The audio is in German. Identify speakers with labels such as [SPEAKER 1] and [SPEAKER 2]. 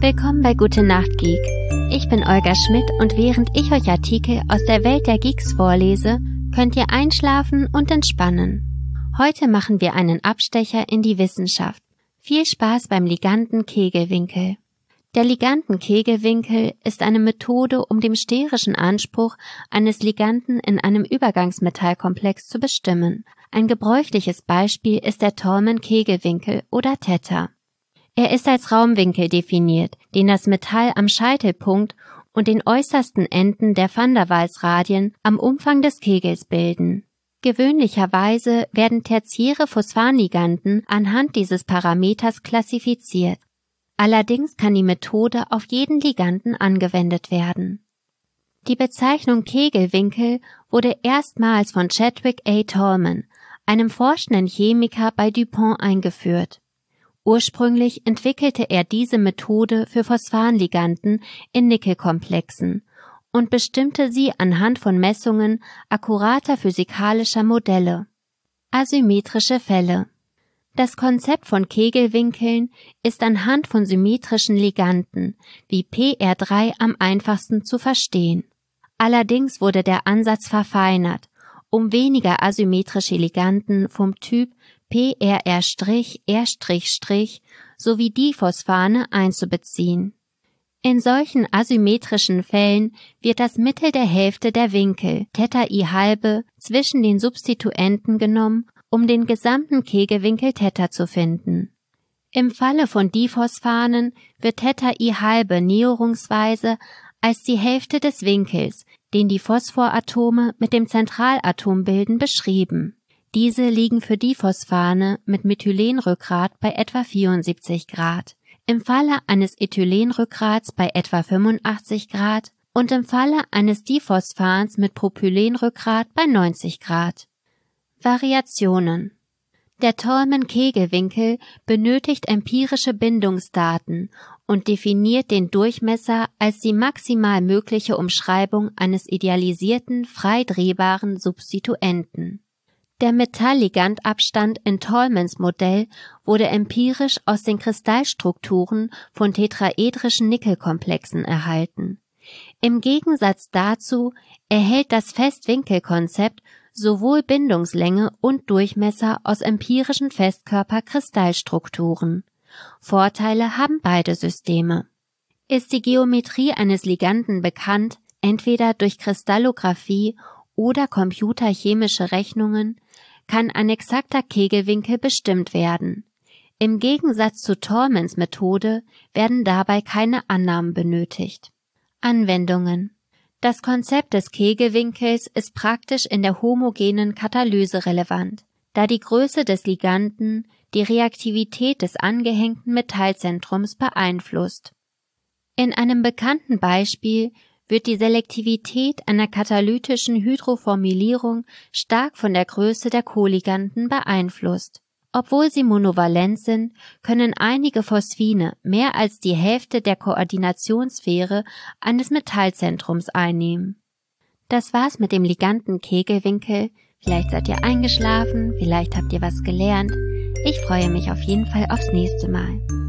[SPEAKER 1] Willkommen bei Gute Nacht Geek. Ich bin Olga Schmidt und während ich euch Artikel aus der Welt der Geeks vorlese, könnt ihr einschlafen und entspannen. Heute machen wir einen Abstecher in die Wissenschaft. Viel Spaß beim Liganden-Kegelwinkel. Der Liganden-Kegelwinkel ist eine Methode, um den sterischen Anspruch eines Liganden in einem Übergangsmetallkomplex zu bestimmen. Ein gebräuchliches Beispiel ist der Tolman-Kegelwinkel oder Theta. Er ist als Raumwinkel definiert, den das Metall am Scheitelpunkt und den äußersten Enden der Van der Waals-Radien am Umfang des Kegels bilden. Gewöhnlicherweise werden tertiäre Phosphanliganden anhand dieses Parameters klassifiziert. Allerdings kann die Methode auf jeden Liganden angewendet werden. Die Bezeichnung Kegelwinkel wurde erstmals von Chadwick A. Tolman, einem forschenden Chemiker bei DuPont, eingeführt. Ursprünglich entwickelte er diese Methode für Phosphanliganden in Nickelkomplexen und bestimmte sie anhand von Messungen akkurater physikalischer Modelle. Asymmetrische Fälle. Das Konzept von Kegelwinkeln ist anhand von symmetrischen Liganden wie PR3 am einfachsten zu verstehen. Allerdings wurde der Ansatz verfeinert, um weniger asymmetrische Liganden vom Typ PRR', R' sowie Diphosphane einzubeziehen. In solchen asymmetrischen Fällen wird das Mittel der Hälfte der Winkel, Theta-I halbe, zwischen den Substituenten genommen, um den gesamten Kegelwinkel Theta zu finden. Im Falle von Diphosphanen wird Theta-I halbe näherungsweise als die Hälfte des Winkels, den die Phosphoratome mit dem Zentralatom bilden, beschrieben. Diese liegen für Diphosphane mit Methylenrückgrat bei etwa 74 Grad, im Falle eines Ethylenrückgrats bei etwa 85 Grad und im Falle eines Diphosphans mit Propylenrückgrat bei 90 Grad. Variationen. Der Tolman-Kegelwinkel benötigt empirische Bindungsdaten und definiert den Durchmesser als die maximal mögliche Umschreibung eines idealisierten, frei drehbaren Substituenten. Der Metall-Ligand-Abstand in Tolmans Modell wurde empirisch aus den Kristallstrukturen von tetraedrischen Nickelkomplexen erhalten. Im Gegensatz dazu erhält das Festwinkelkonzept sowohl Bindungslänge und Durchmesser aus empirischen Festkörper-Kristallstrukturen. Vorteile haben beide Systeme. Ist die Geometrie eines Liganden bekannt, entweder durch Kristallographie oder computerchemische Rechnungen, kann ein exakter Kegelwinkel bestimmt werden. Im Gegensatz zu Tolmans Methode werden dabei keine Annahmen benötigt. Anwendungen. Das Konzept des Kegelwinkels ist praktisch in der homogenen Katalyse relevant, da die Größe des Liganden die Reaktivität des angehängten Metallzentrums beeinflusst. In einem bekannten Beispiel wird die Selektivität einer katalytischen Hydroformylierung stark von der Größe der Koliganden beeinflusst. Obwohl sie monovalent sind, können einige Phosphine mehr als die Hälfte der Koordinationssphäre eines Metallzentrums einnehmen. Das war's mit dem Liganden-Kegelwinkel. Vielleicht seid ihr eingeschlafen, vielleicht habt ihr was gelernt. Ich freue mich auf jeden Fall aufs nächste Mal.